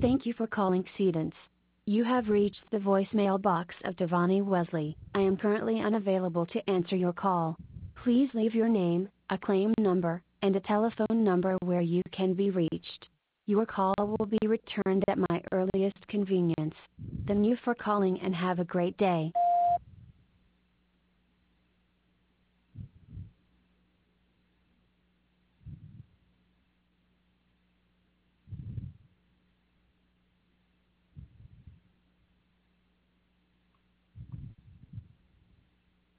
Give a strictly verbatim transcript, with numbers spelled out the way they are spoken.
Thank you for calling Cedence. You have reached the voicemail box of Devani Wesley. I am currently unavailable to answer your call. Please leave your name, a claim number, and a telephone number where you can be reached. Your call will be returned at my earliest convenience. Thank you for calling and have a great day.